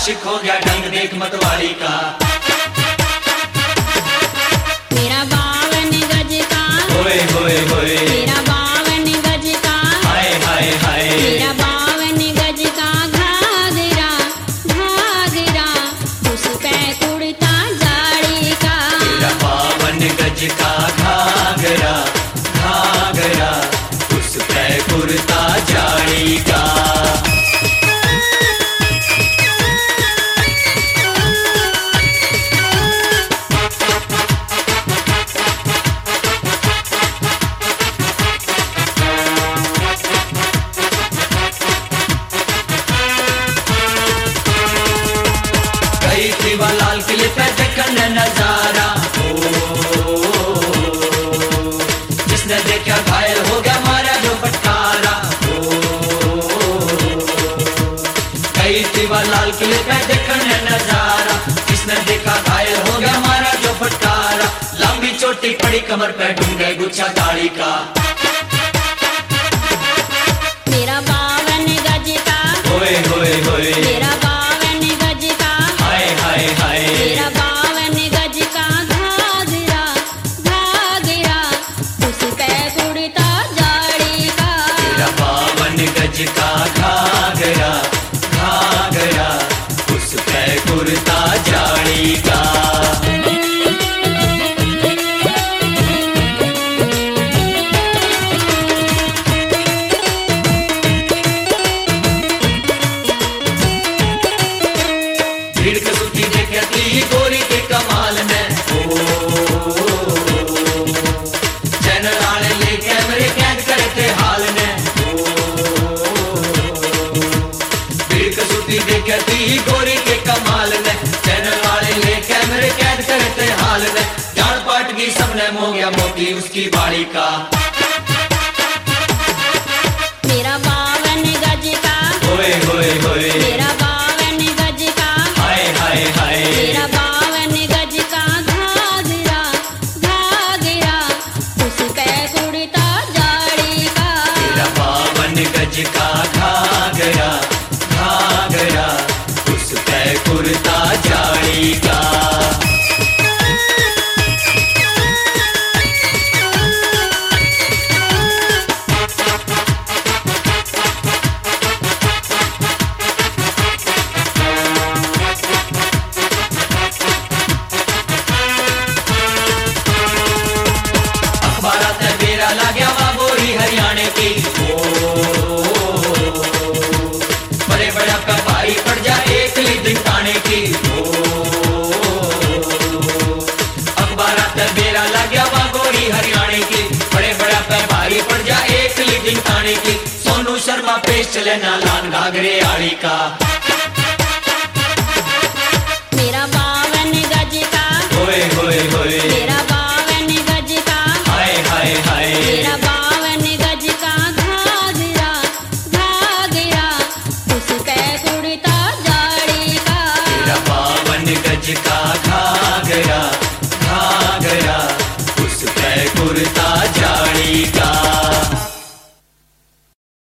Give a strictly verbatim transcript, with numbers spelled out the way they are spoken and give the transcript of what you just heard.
आशिक हो गया ढंग देख मतवाली का। मेरा बावन गज का होए होए होए, मेरा बावन गज का हाय हाय हाय, मेरा बावन गज का घाघरा घाघरा उस पे कुर्ता जाड़ी का। मेरा बावन गज का घाघरा घाघरा उस पे कुर्ता जाड़ी का। लाल किले पे देखन नजारा, ओ जिसने देखा घायल हो गया मारा जो फटकारा। ओ गई थी वह लाल किले पे देखन नजारा, जिसने देखा घायल हो गया मारा जो फटकारा। लंबी चोटी पड़ी कमर पे ढूंढे गुच्छा दाढ़ी का। मेरा बावन गज का होए होए होए, मेरा बावन गज का हाय हाय हाय, मेरा बावन गज का घाघरा घाघरा उस पे कुर्ता जाड़ी का। मेरा बावन गज का घाघरा घाघरा उस पे कुर्ता जाड़ी का। भीड़ कसूती देखती गोरी के कमाल में, ओ चैनल वाले ले कैमरे कैद करते हाल में। ओ भीड़ कसूती देखती गोरी के कमाल में, चैनल वाले ले कैमरे कैद करते हाल में। जान पाट की सबने मोह गया मोती उसकी बाड़ी का। मेरा बावन गज का होए होए होए, मेरा बावन गज का हाय हाय हाय, मेरा बावन गज का घाघरा घाघरा उस पे कुर्ता जाड़ी का। मेरा बावन गज का घाघरा घाघरा उस पे कुर्ता जाड़ी का। अखबारात मेरा लाग्या वा गोरी हरियाणे की। ओ बड़े बड़ा का भारी पड़ जा एक ली दिखाने की। ओ अखबारात मेरा लाग्या वा गोरी हरियाणे की, बड़े बड़ा का भारी पड़ जा एक ली दिखाने की। सोनू शर्मा पेश चले ना लान घाघरे आड़ी का। मेरा बावन गज का होए होए होए, मेरा